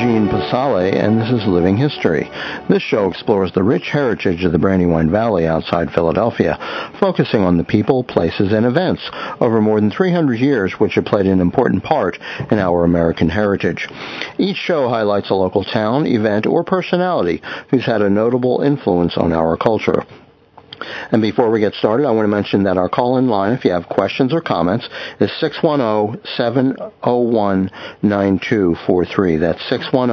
Eugene Pasale, and this is Living History. This show explores the rich heritage of the Brandywine Valley outside Philadelphia, focusing on the people, places, and events over more than 300 years which have played an important part in our American heritage. Each show highlights a local town, event, or personality who's had a notable influence on our culture. And before we get started, I want to mention that our call-in line, if you have questions or comments, is 610-701-9243. That's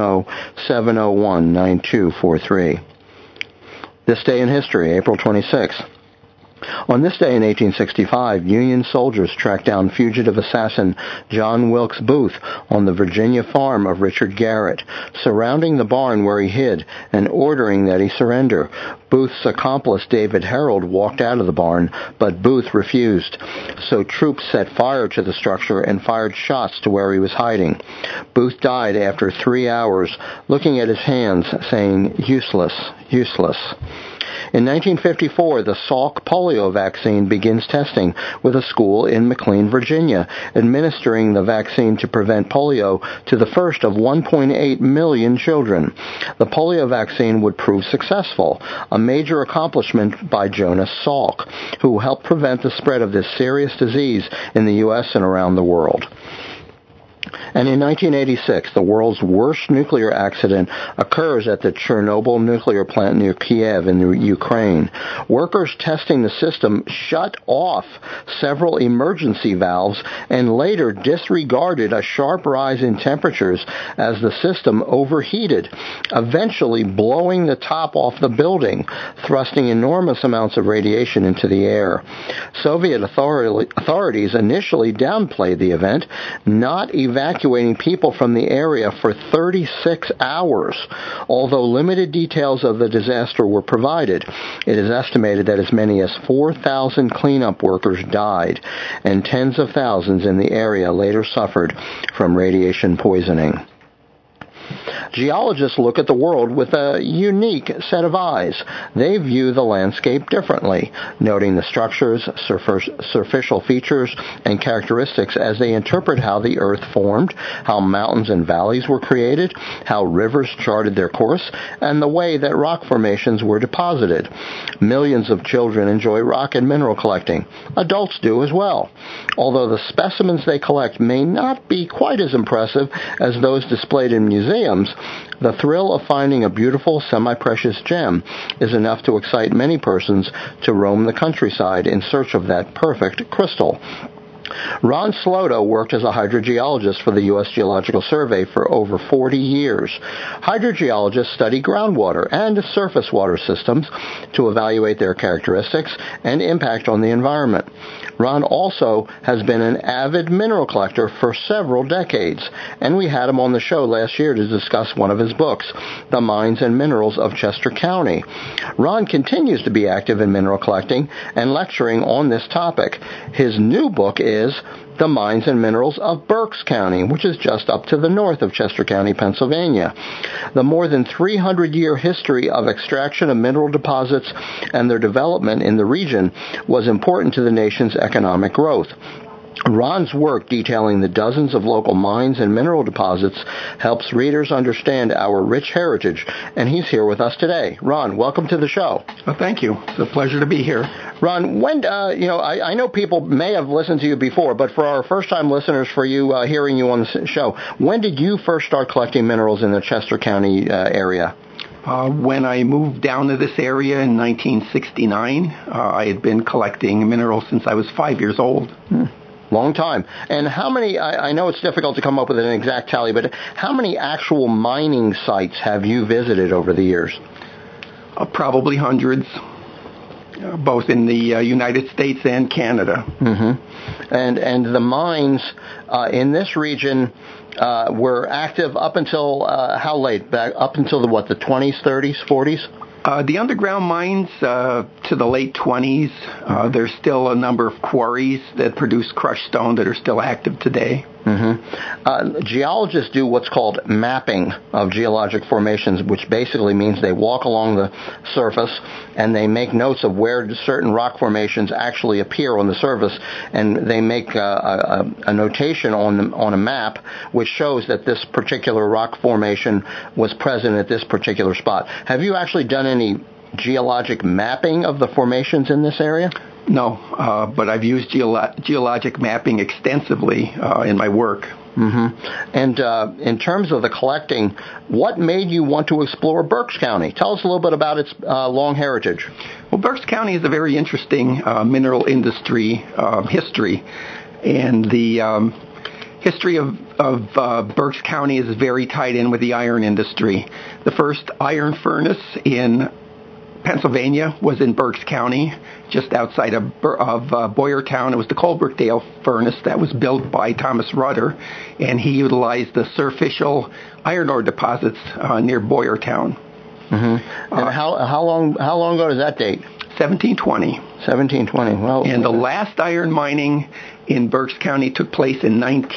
610-701-9243. This day in history, April 26th. On this day in 1865, Union soldiers tracked down fugitive assassin John Wilkes Booth on the Virginia farm of Richard Garrett, surrounding the barn where he hid and ordering that he surrender. Booth's accomplice, David Harold, walked out of the barn, but Booth refused. So troops set fire to the structure and fired shots to where he was hiding. Booth died after 3 hours, looking at his hands, saying, "Useless, useless." In 1954, the Salk polio vaccine begins testing with a school in McLean, Virginia, administering the vaccine to prevent polio to the first of 1.8 million children. The polio vaccine would prove successful, a major accomplishment by Jonas Salk, who helped prevent the spread of this serious disease in the U.S. and around the world. And in 1986, the world's worst nuclear accident occurs at the Chernobyl nuclear plant near Kiev in Ukraine. Workers testing the system shut off several emergency valves and later disregarded a sharp rise in temperatures as the system overheated, eventually blowing the top off the building, thrusting enormous amounts of radiation into the air. Soviet authorities initially downplayed the event, not evacuating people from the area for 36 hours. Although limited details of the disaster were provided, it is estimated that as many as 4,000 cleanup workers died, and tens of thousands in the area later suffered from radiation poisoning. Geologists look at the world with a unique set of eyes. They view the landscape differently, noting the structures, superficial features, and characteristics as they interpret how the earth formed, how mountains and valleys were created, how rivers charted their course, and the way that rock formations were deposited. Millions of children enjoy rock and mineral collecting. Adults do as well. Although the specimens they collect may not be quite as impressive as those displayed in museums, the thrill of finding a beautiful, semi-precious gem is enough to excite many persons to roam the countryside in search of that perfect crystal. Ron Sloto worked as a hydrogeologist for the U.S. Geological Survey for over 40 years. Hydrogeologists study groundwater and surface water systems to evaluate their characteristics and impact on the environment. Ron also has been an avid mineral collector for several decades, and we had him on the show last year to discuss one of his books, The Mines and Minerals of Chester County. Ron continues to be active in mineral collecting and lecturing on this topic. His new book is The Mines and Minerals of Berks County, which is just up to the north of Chester County, Pennsylvania. The more than 300-year history of extraction of mineral deposits and their development in the region was important to the nation's economic growth. Ron's work detailing the dozens of local mines and mineral deposits helps readers understand our rich heritage, and he's here with us today. Ron, welcome to the show. Well, thank you. It's a pleasure to be here. Ron, when I know people may have listened to you before, but for our first-time listeners, for you hearing you on the show, when did you first start collecting minerals in the Chester County area? When I moved down to this area in 1969, I had been collecting minerals since I was 5 years old. Long time. And how many, I know it's difficult to come up with an exact tally, but how many actual mining sites have you visited over the years? Probably hundreds, both in the United States and Canada. Mm-hmm. And the mines in this region were active up until how late? Back up until the 20s, 30s, 40s? The underground mines to the late 20s, there's still a number of quarries that produce crushed stone that are still active today. Geologists do what's called mapping of geologic formations, which basically means they walk along the surface and they make notes of where certain rock formations actually appear on the surface, and they make a notation on a map which shows that this particular rock formation was present at this particular spot. Have you actually done any geologic mapping of the formations in this area? No, but I've used geologic mapping extensively in my work. And in terms of the collecting, what made you want to explore Berks County? Tell us a little bit about its long heritage. Well, Berks County is a very interesting mineral industry history, and the history of Berks County is very tied in with the iron industry. The first iron furnace in Pennsylvania was in Berks County, just outside of Boyertown. It was the Colebrookdale furnace that was built by Thomas Rudder, and he utilized the surficial iron ore deposits near Boyertown. And how long ago does that date? 1720. 1720. Well, and the last iron mining in Berks County took place in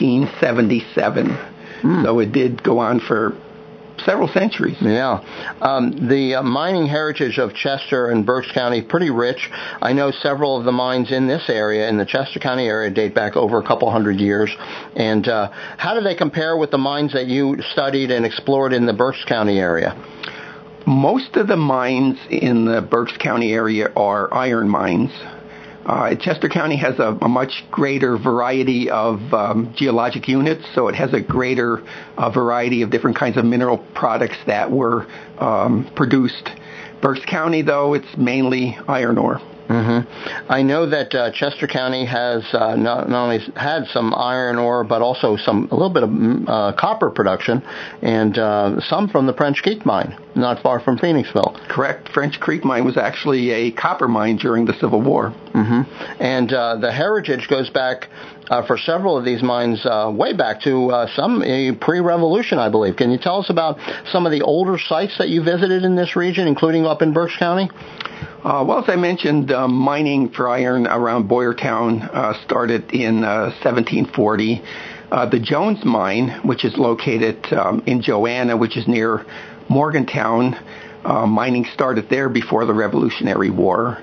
1977. So it did go on for several centuries. Yeah. The mining heritage of Chester and Berks County, pretty rich. I know several of the mines in this area, in the Chester County area, date back over a couple hundred years. And how do they compare with the mines that you studied and explored in the Berks County area? Most of the mines in the Berks County area are iron mines. Chester County has a much greater variety of geologic units, so it has a greater variety of different kinds of mineral products that were produced. Berks County, though, it's mainly iron ore. I know that Chester County has not only had some iron ore, but also a little bit of copper production, and some from the French Creek mine, not far from Phoenixville. Correct. French Creek mine was actually a copper mine during the Civil War. And the heritage goes back for several of these mines way back to some pre-Revolution, I believe. Can you tell us about some of the older sites that you visited in this region, including up in Berks County? Well, as I mentioned, mining for iron around Boyertown started in 1740. The Jones mine, which is located in Joanna, which is near Morgantown, mining started there before the Revolutionary War.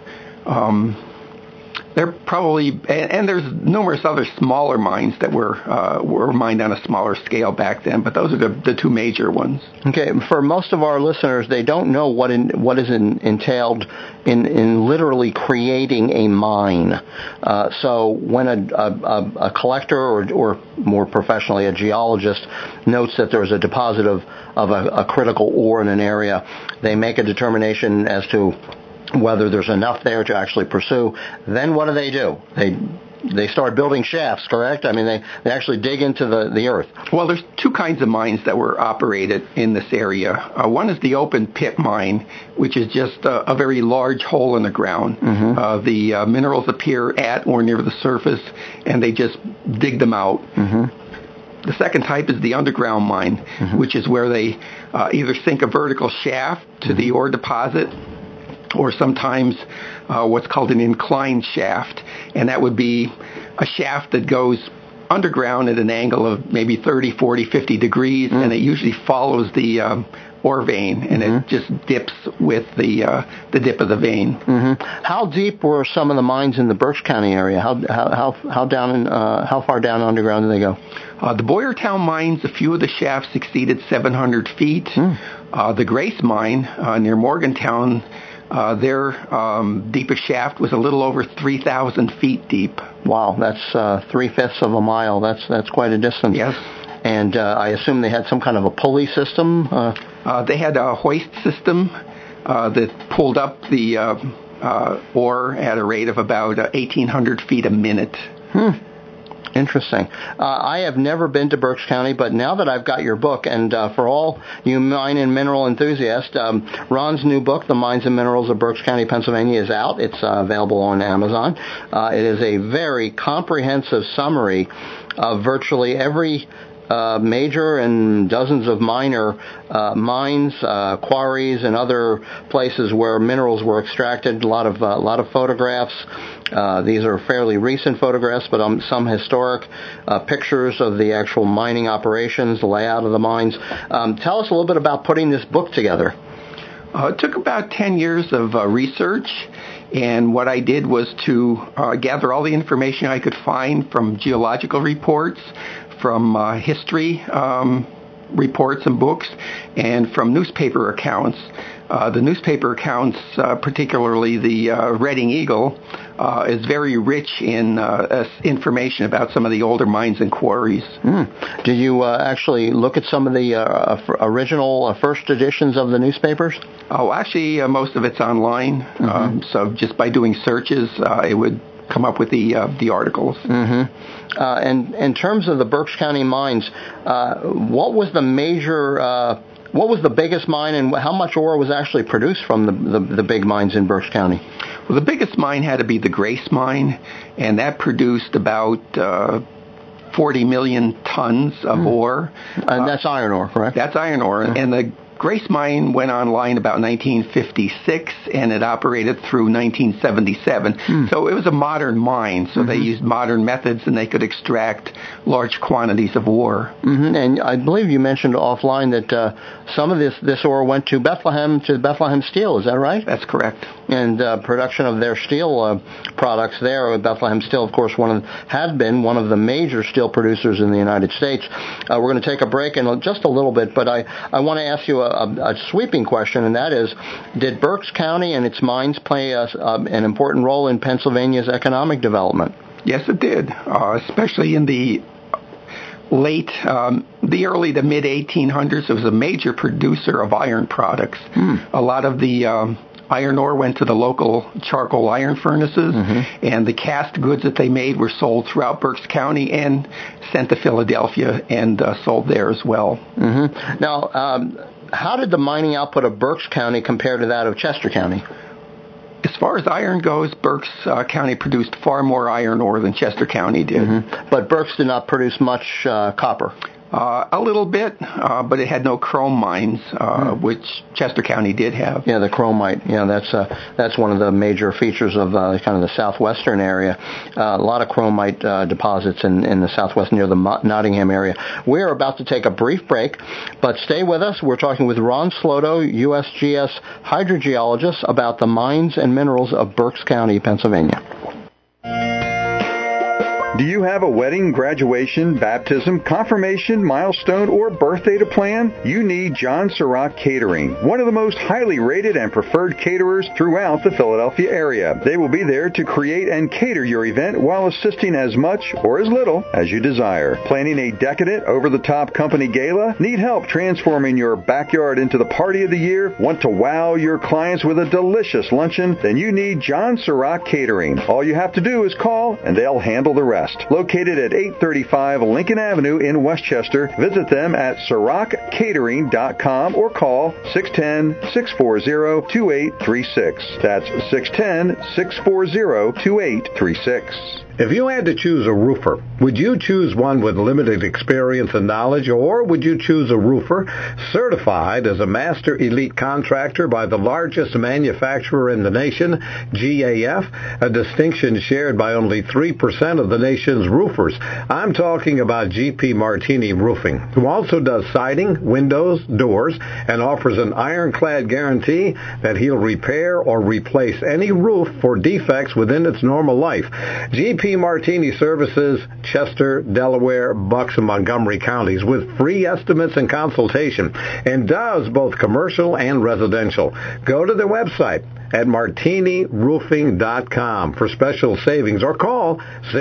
There probably, and there's numerous other smaller mines that were mined on a smaller scale back then, but those are the two major ones. Okay, for most of our listeners, they don't know what is entailed in literally creating a mine. So when a collector or more professionally a geologist notes that there's a deposit of a critical ore in an area, they make a determination as to whether there's enough there to actually pursue. Then what do? They start building shafts, correct? I mean, they actually dig into the earth. Well, there's two kinds of mines that were operated in this area. One is the open pit mine, which is just a very large hole in the ground. The minerals appear at or near the surface, and they just dig them out. The second type is the underground mine, which is where they either sink a vertical shaft to the ore deposit, or sometimes what's called an inclined shaft, and that would be a shaft that goes underground at an angle of maybe 30, 40, 50 degrees, and it usually follows the ore vein, and it just dips with the dip of the vein. How deep were some of the mines in the Berks County area? How far down underground do they go? The Boyertown mines, a few of the shafts exceeded 700 feet. The Grace mine near Morgantown, their deepest shaft was a little over 3,000 feet deep. Wow, that's 3/5 of a mile. That's quite a distance. Yes. And I assume they had some kind of a pulley system? They had a hoist system that pulled up the ore at a rate of about 1,800 feet a minute. Interesting. I have never been to Berks County, but now that I've got your book, and for all you mine and mineral enthusiasts, Ron's new book, The Mines and Minerals of Berks County, Pennsylvania, is out. It's available on Amazon. It is a very comprehensive summary of virtually every major and dozens of minor mines, quarries, and other places where minerals were extracted. A lot of photographs. These are fairly recent photographs, but some historic pictures of the actual mining operations, the layout of the mines. Tell us a little bit about putting this book together. It took about 10 years of research, and what I did was to gather all the information I could find from geological reports, from history reports and books, and from newspaper accounts. The newspaper accounts, particularly the Reading Eagle, is very rich in information about some of the older mines and quarries. Did you actually look at some of the original first editions of the newspapers? Oh, actually, most of it's online. So just by doing searches, it would come up with the articles. And in terms of the Berks County mines, what was the biggest mine, and how much ore was actually produced from the big mines in Berks County? Well, the biggest mine had to be the Grace mine, and that produced about 40 million tons of ore. And that's iron ore, correct? That's iron ore. And the Grace mine went online about 1956, and it operated through 1977. So it was a modern mine, so they used modern methods, and they could extract large quantities of ore. And I believe you mentioned offline that some of this ore went to Bethlehem Steel. Is that right? That's correct. And production of their steel products there, Bethlehem Steel, of course, had been one of the major steel producers in the United States. We're going to take a break in just a little bit, but I want to ask you a sweeping question, and that is, did Berks County and its mines play an important role in Pennsylvania's economic development? Yes, it did, especially in the early to mid 1800s. It was a major producer of iron products. A lot of the iron ore went to the local charcoal iron furnaces, and the cast goods that they made were sold throughout Berks County and sent to Philadelphia and sold there as well. Now, how did the mining output of Berks County compare to that of Chester County? As far as iron goes, Berks County produced far more iron ore than Chester County did. But Berks did not produce much copper. A little bit, but it had no chrome mines, which Chester County did have. Yeah, the chromite. Yeah, that's one of the major features of kind of the southwestern area. A lot of chromite deposits in the southwest near the Nottingham area. We're about to take a brief break, but stay with us. We're talking with Ron Sloto, USGS hydrogeologist, about the mines and minerals of Berks County, Pennsylvania. Do you have a wedding, graduation, baptism, confirmation, milestone, or birthday to plan? You need John Sirach Catering, one of the most highly rated and preferred caterers throughout the Philadelphia area. They will be there to create and cater your event while assisting as much or as little as you desire. Planning a decadent, over-the-top company gala? Need help transforming your backyard into the party of the year? Want to wow your clients with a delicious luncheon? Then you need John Sirach Catering. All you have to do is call, and they'll handle the rest. Located at 835 Lincoln Avenue in Westchester, visit them at SirachCatering.com or call 610-640-2836. That's 610-640-2836. If you had to choose a roofer, would you choose one with limited experience and knowledge, or would you choose a roofer certified as a master elite contractor by the largest manufacturer in the nation, GAF, a distinction shared by only 3% of the nation's roofers? I'm talking about GP Martini Roofing, who also does siding, windows, doors, and offers an ironclad guarantee that he'll repair or replace any roof for defects within its normal life. GP Martini services Chester, Delaware, Bucks, and Montgomery counties with free estimates and consultation, and does both commercial and residential. Go to their website at martiniroofing.com for special savings, or call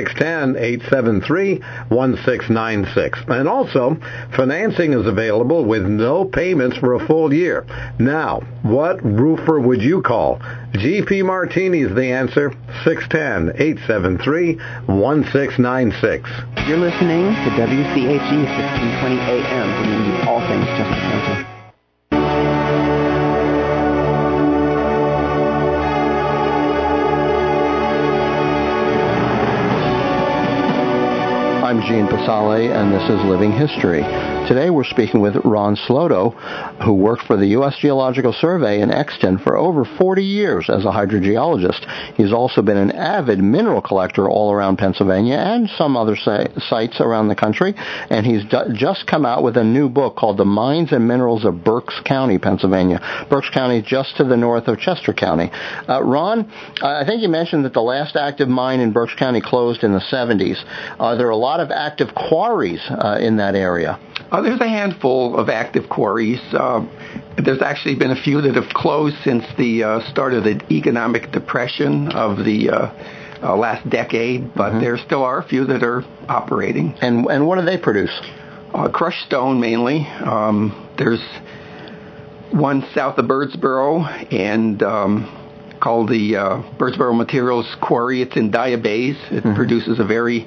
610-873-1696. And also, financing is available with no payments for a full year. Now, what roofer would you call? GP Martini is the answer. 610-873-1696. You're listening to WCHE 1620 AM, bringing you all things Chester County. I'm Gene Pasale, and this is Living History. Today we're speaking with Ron Sloto, who worked for the U.S. Geological Survey in Exton for over 40 years as a hydrogeologist. He's also been an avid mineral collector all around Pennsylvania and some other sites around the country, and he's just come out with a new book called The Mines and Minerals of Berks County, Pennsylvania. Berks County is just to the north of Chester County. Ron, I think you mentioned that the last active mine in Berks County closed in the 70s. Are there a lot of active quarries in that area? There's a handful of active quarries. There's actually been a few that have closed since the start of the economic depression of the last decade, but there still are a few that are operating. And what do they produce? Crushed stone mainly. There's one south of Birdsboro and called the Birdsboro Materials Quarry. It's in Diabase. It produces a very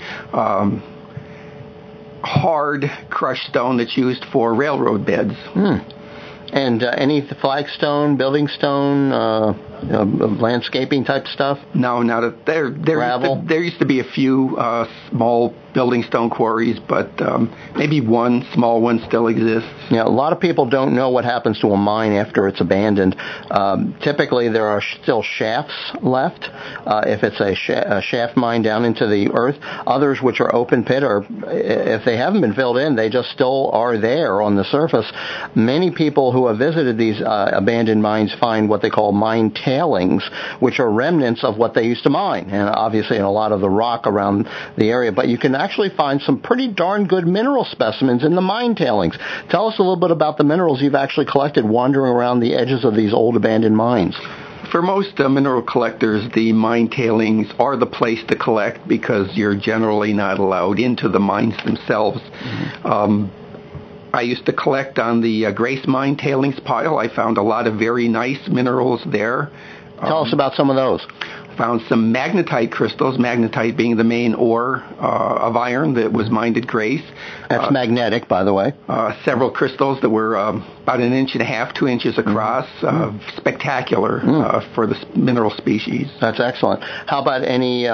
hard crushed stone that's used for railroad beds. And any flagstone, building stone, landscaping type stuff? No, not there. There used to be a few small building stone quarries, but maybe one small one still exists. Yeah, a lot of people don't know what happens to a mine after it's abandoned. Typically, there are still shafts left if it's a shaft mine down into the earth. Others, which are open pit, or if they haven't been filled in, they just still are there on the surface. Many people who have visited these abandoned mines find what they call mine tailings, which are remnants of what they used to mine, and obviously in a lot of the rock around the area. But you can actually find some pretty darn good mineral specimens in the mine tailings. Tell us a little bit about the minerals you've actually collected wandering around the edges of these old abandoned mines. For most mineral collectors, the mine tailings are the place to collect because you're generally not allowed into the mines themselves. I used to collect on the Grace Mine tailings pile. I found a lot of very nice minerals there. Tell us about some of those. Found some magnetite crystals, magnetite being the main ore of iron that was mined at Grace. That's magnetic, by the way. Several crystals that were about 1.5 inches, 2 inches across. Spectacular for the mineral species. That's excellent. How about any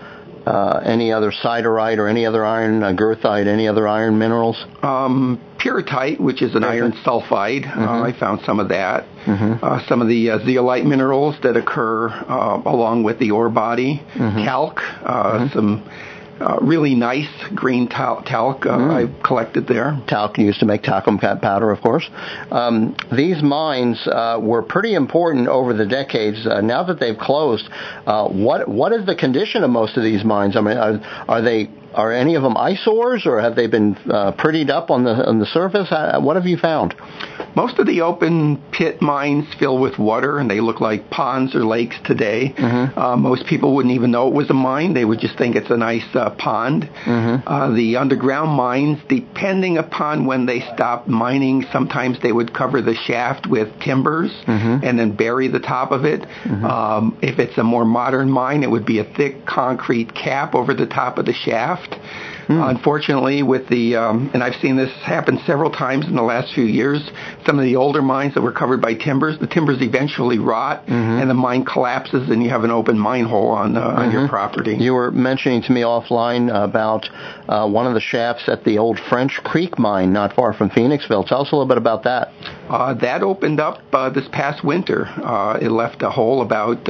other siderite or any other iron, goethite, any other iron minerals? Pyrrhotite, which is an iron sulfide. I found some of that. Some of the zeolite minerals that occur along with the ore body. Talc, some really nice green talc I collected there. Talc used to make talcum powder, of course. These mines were pretty important over the decades. Now that they've closed, what is the condition of most of these mines? I mean, are any of them eyesores, or have they been prettied up on the surface? What have you found? Most of the open pit mines fill with water, and they look like ponds or lakes today. Most people wouldn't even know it was a mine. They would just think it's a nice pond. The underground mines, depending upon when they stopped mining, sometimes they would cover the shaft with timbers and then bury the top of it. If it's a more modern mine, it would be a thick concrete cap over the top of the shaft. Unfortunately, with the and I've seen this happen several times in the last few years, some of the older mines that were covered by timbers, the timbers eventually rot, and the mine collapses, and you have an open mine hole on your property. You were mentioning to me offline about one of the shafts at the old French Creek mine not far from Phoenixville. Tell us a little bit about that. That opened up this past winter. It left a hole about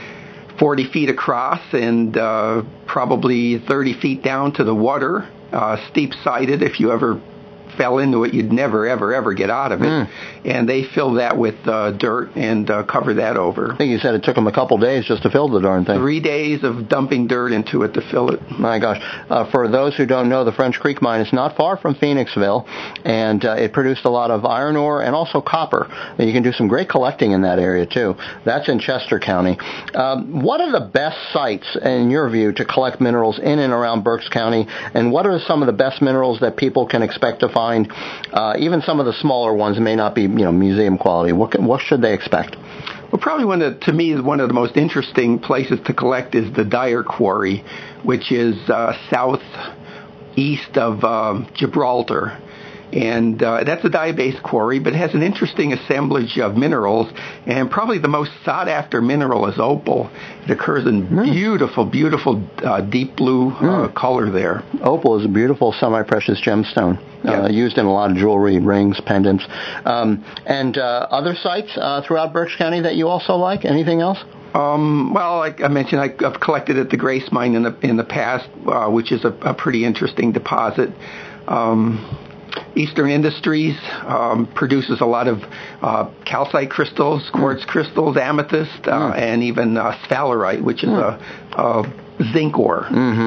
40 feet across and probably 30 feet down to the water, steep-sided. If you ever fell into it, you'd never, ever get out of it. And they fill that with dirt and cover that over. I think you said it took them a couple days just to fill the darn thing. 3 days of dumping dirt into it to fill it. My gosh. For those who don't know, the French Creek mine is not far from Phoenixville, and it produced a lot of iron ore and also copper. And you can do some great collecting in that area, too. That's in Chester County. What are the best sites, in your view, to collect minerals in and around Berks County, and what are some of the best minerals that people can expect to find? Even some of the smaller ones may not be, museum quality. What should they expect? Well, probably one of the most interesting places to collect is the Dyer Quarry, which is southeast of Gibraltar. And that's a diabase quarry, but it has an interesting assemblage of minerals, and probably the most sought-after mineral is opal. It occurs in beautiful, beautiful deep blue color there. Opal is a beautiful semi-precious gemstone, used in a lot of jewelry, rings, pendants. And other sites throughout Berks County that you also like? Anything else? Well, like I mentioned, I've collected at the Grace Mine in the past, which is a pretty interesting deposit. Eastern Industries produces a lot of calcite crystals, quartz crystals, amethyst, and even sphalerite, which is a zinc ore.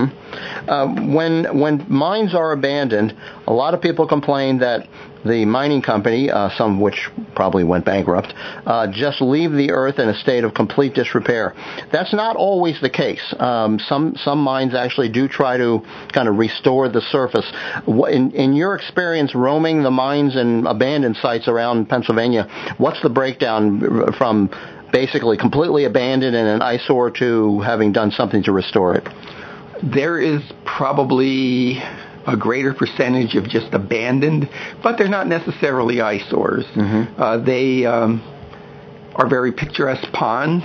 When mines are abandoned, a lot of people complain that the mining company, some of which probably went bankrupt, just leave the earth in a state of complete disrepair. That's not always the case. Some mines actually do try to kind of restore the surface. In your experience roaming the mines and abandoned sites around Pennsylvania, what's the breakdown from basically completely abandoned and an eyesore to having done something to restore it? There is probably a greater percentage of just abandoned, but they're not necessarily eyesores. They are very picturesque ponds.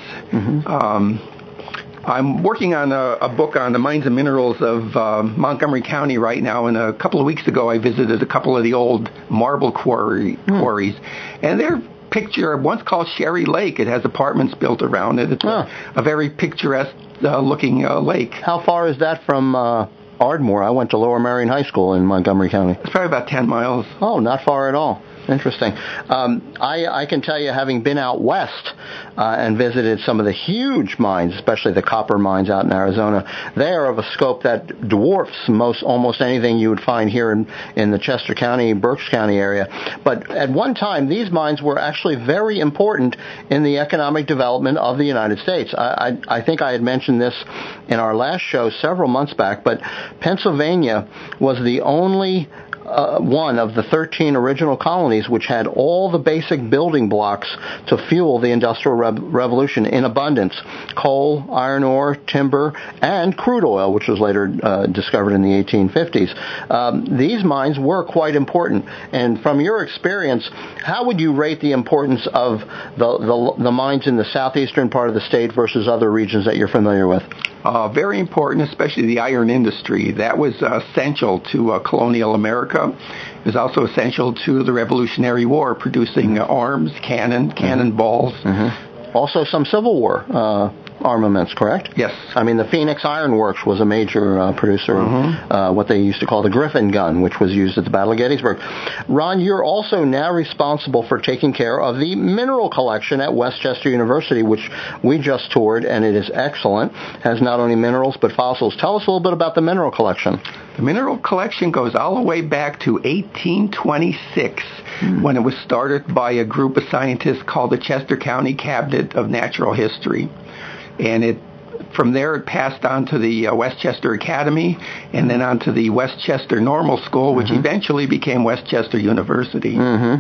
I'm working on a book on the mines and minerals of Montgomery County right now, and a couple of weeks ago I visited a couple of the old marble quarries, and they're one's called Sherry Lake. It has apartments built around it. It's a very picturesque looking lake. How far is that from Ardmore? I went to Lower Marion High School in Montgomery County. It's probably about 10 miles. Oh, not far at all. Interesting. I can tell you, having been out west and visited some of the huge mines, especially the copper mines out in Arizona, they are of a scope that dwarfs almost anything you would find here in the Chester County, Berks County area. But at one time, these mines were actually very important in the economic development of the United States. I think I had mentioned this in our last show several months back, but Pennsylvania was the only one of the 13 original colonies which had all the basic building blocks to fuel the Industrial Revolution in abundance: coal, iron ore, timber, and crude oil, which was later discovered in the 1850s. These mines were quite important. And from your experience, how would you rate the importance of the mines in the southeastern part of the state versus other regions that you're familiar with? Very important, especially the iron industry. That was essential to colonial America. It was also essential to the Revolutionary War, producing arms, cannonballs. Also some Civil War armaments, correct? Yes. I mean, the Phoenix Iron Works was a major producer of what they used to call the Griffin gun, which was used at the Battle of Gettysburg. Ron, you're also now responsible for taking care of the mineral collection at West Chester University, which we just toured, and it is excellent. It has not only minerals, but fossils. Tell us a little bit about the mineral collection. The mineral collection goes all the way back to 1826, when it was started by a group of scientists called the Chester County Cabinet of Natural History. And from there it passed on to the West Chester Academy, and then on to the West Chester Normal School, which eventually became West Chester University.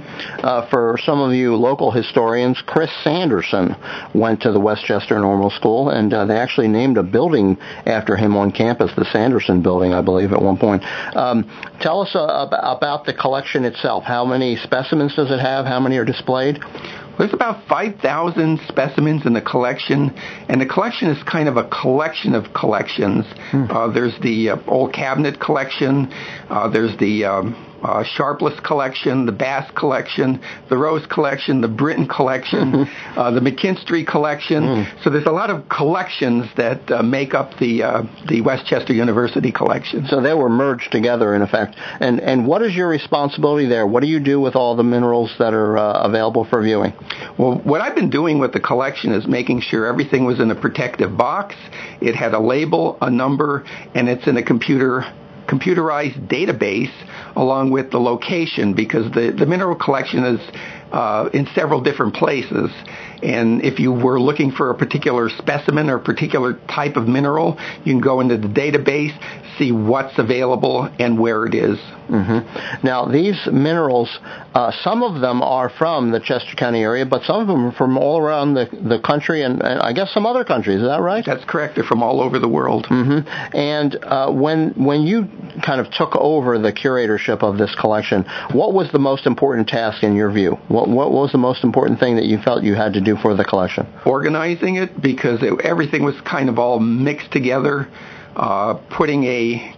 For some of you local historians, Chris Sanderson went to the West Chester Normal School, and they actually named a building after him on campus, the Sanderson Building, I believe, at one point. Tell us about the collection itself. How many specimens does it have? How many are displayed? There's about 5,000 specimens in the collection, and the collection is kind of a collection of collections. There's the old cabinet collection, there's the Sharpless collection, the Bass collection, the Rose collection, the Britton collection, the McKinstry collection. So there's a lot of collections that make up the West Chester University collection. So they were merged together, in effect. And what is your responsibility there? What do you do with all the minerals that are available for viewing? Well, what I've been doing with the collection is making sure everything was in a protective box. It had a label, a number, and it's in a computerized database along with the location, because the mineral collection is in several different places. And if you were looking for a particular specimen or particular type of mineral, you can go into the database, see what's available and where it is. Mm-hmm. Now, these minerals, some of them are from the Chester County area, but some of them are from all around the country and I guess some other countries. Is that right? That's correct. They're from all over the world. Mm-hmm. And when you kind of took over the curatorship of this collection, what was the most important task in your view? What was the most important thing that you felt you had to do for the collection? Organizing it, because everything was kind of all mixed together. Putting a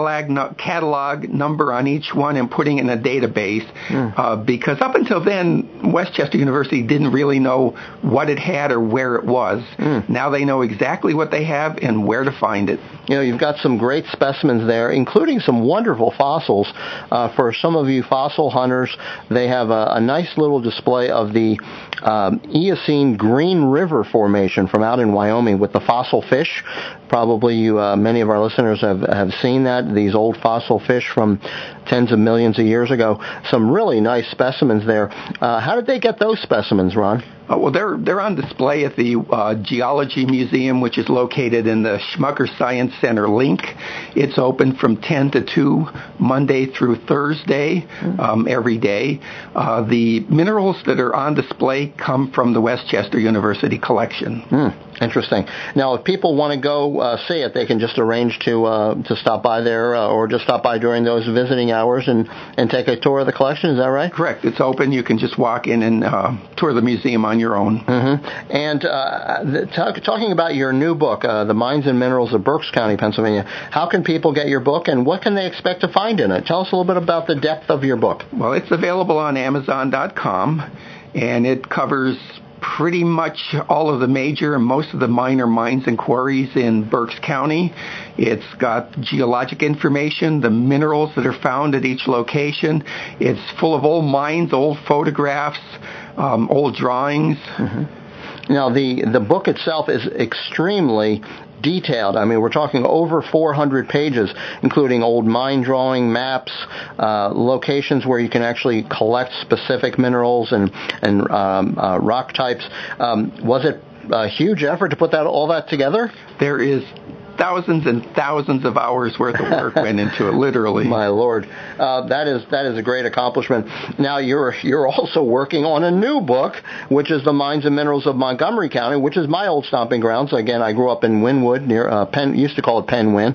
catalog number on each one and putting it in a database, because up until then, West Chester University didn't really know what it had or where it was. Now they know exactly what they have and where to find it. You know, you've got some great specimens there, including some wonderful fossils. For some of you fossil hunters, they have a nice little display of the Eocene Green River Formation from out in Wyoming with the fossil fish. Probably many of our listeners have seen that, these old fossil fish from tens of millions of years ago. Some really nice specimens there. How did they get those specimens, Ron? Well, they're on display at the Geology Museum, which is located in the Schmucker Science Center Link. It's open from 10 to 2, Monday through Thursday, every day. The minerals that are on display come from the West Chester University collection. Interesting. Now, if people want to go see it, they can just arrange to stop by there or just stop by during those visiting hours and take a tour of the collection. Is that right? Correct. It's open. You can just walk in and tour the museum on your own. Mm-hmm. And talking about your new book, The Mines and Minerals of Berks County, Pennsylvania, how can people get your book and what can they expect to find in it? Tell us a little bit about the depth of your book. Well, it's available on Amazon.com, and it covers pretty much all of the major and most of the minor mines and quarries in Berks County. It's got geologic information, the minerals that are found at each location. It's full of old mines, old photographs, old drawings. Mm-hmm. Now, the book itself is extremely detailed. I mean, we're talking over 400 pages, including old mine drawing, maps, locations where you can actually collect specific minerals and rock types. Was it a huge effort to put all that together? There is thousands and thousands of hours worth of work went into it, literally. My Lord, that is a great accomplishment. Now you're also working on a new book, which is The Mines and Minerals of Montgomery County, which is my old stomping grounds. Again, I grew up in Wynwood, near Penn. Used to call it Penn Wyn.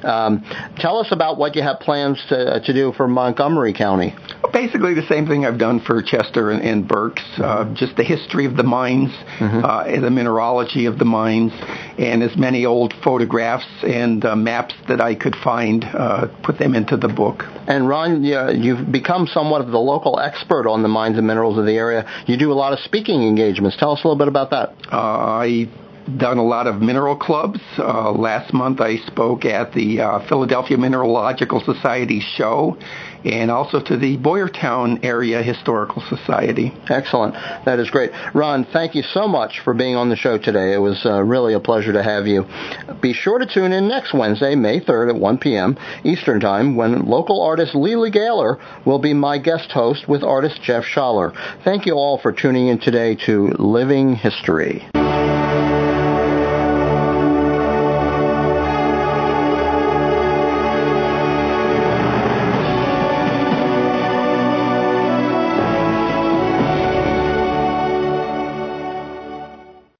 Tell us about what you have plans to do for Montgomery County. Basically the same thing I've done for Chester and Berks, just the history of the mines, the mineralogy of the mines, and as many old photographs and maps that I could find, put them into the book. And Ron, you've become somewhat of the local expert on the mines and minerals of the area. You do a lot of speaking engagements. Tell us a little bit about that. I've done a lot of mineral clubs. Last month I spoke at the Philadelphia Mineralogical Society show, and also to the Boyertown Area Historical Society. Excellent. That is great. Ron, thank you so much for being on the show today. It was really a pleasure to have you. Be sure to tune in next Wednesday, May 3rd at 1 p.m. Eastern Time, when local artist Lily Gaylor will be my guest host with artist Jeff Schaller. Thank you all for tuning in today to Living History.